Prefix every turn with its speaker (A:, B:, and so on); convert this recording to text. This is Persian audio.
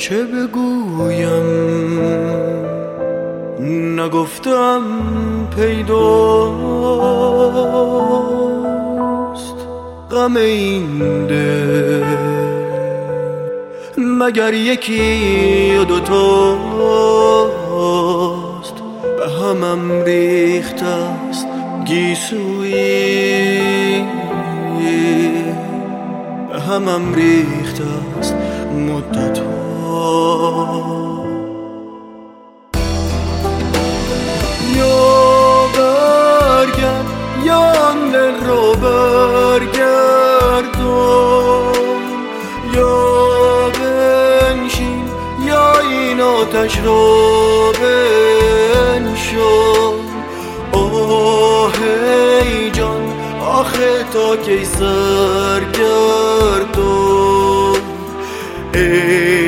A: چه بگویم نگفتم پیداست غم این دل مگر یکی و دوتاست به همم ریخته است گیسویی به همم ریخته است مدت‌ها یا برگرد یا آن دل رو برگردون یا بنشین یا این آتش رو بنشون آه ای جان آخه تا کی سرگردون